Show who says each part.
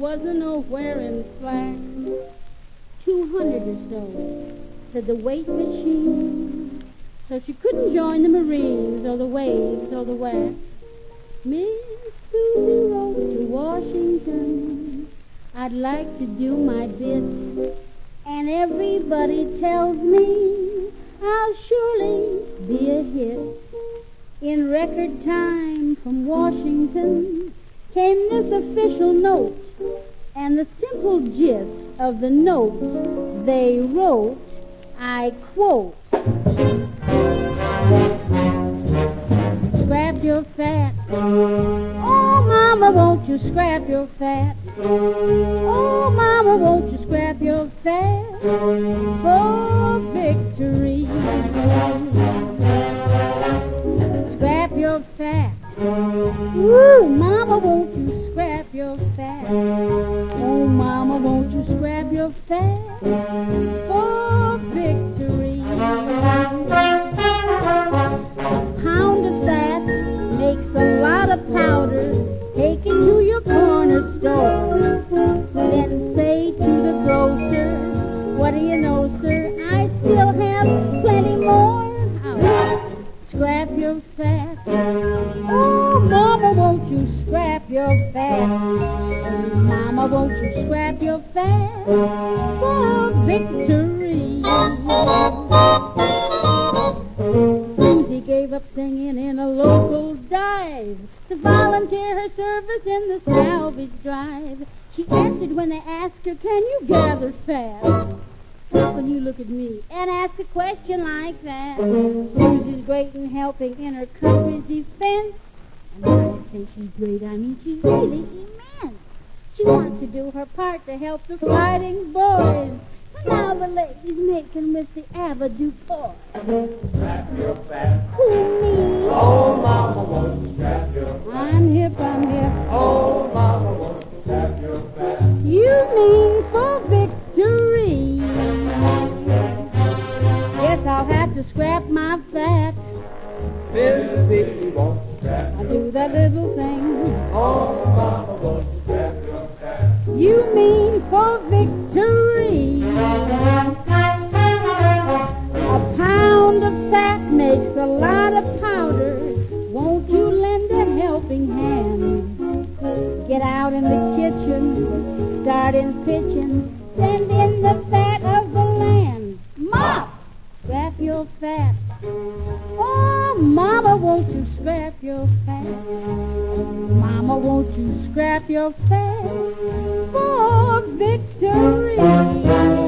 Speaker 1: wasn't nowhere in slack. 200 or so, said the weight machine. So she couldn't join the Marines or the waves or the wax. Miss Susie wrote to Washington, I'd like to do my bit, and everybody tells me I'll surely be a hit. In record time from Washington came this official note, and the simple gist of the note they wrote, I quote, scrap your fat. Oh, Mama, won't you scrap your fat? Oh, Mama, won't you scrap your fat for victory? Scrap your fat. Ooh, Mama, won't you scrap your fat? Oh, Mama, won't you scrap your fat for victory? A pound of fat makes a lot of powder. Take it to your corner store. Then say to the grocer, what do you know, sir? I still have plenty more. Scrap your fat. Oh, Mama, won't you scrap your fat? Mama, won't you scrap your fat for victory? Susie gave up singing in a local dive to volunteer her service in the salvage drive. She answered when they asked her, can you gather fat? How can you look at me and ask a question like that? Susie's great in helping in her country's defense. And when I say she's great, I mean she's really immense. She wants to do her part to help the fighting boys. But now the lady's making with the Avidu toy.
Speaker 2: Scrap your fat.
Speaker 1: Who, me?
Speaker 2: Oh, Mama, won't you scrap your fat?
Speaker 1: I'm hip.
Speaker 2: Oh, Mama, won't you scrap your fat?
Speaker 1: You mean for victory? Guess I'll have to scrap my fat.
Speaker 2: Miss Vicky, won't you scrap
Speaker 1: I
Speaker 2: your
Speaker 1: do that little thing.
Speaker 2: Oh, Mama, won't you scrap your fat?
Speaker 1: You mean for victory? A pound of fat makes a lot of powder. Won't you lend a helping hand? Get out in the kitchen, start in pitching, send in the fat of the land. Mop! Scrap your fat. Oh, Mama, won't you scrap your fat? Mama, won't you scrap your fat for victory?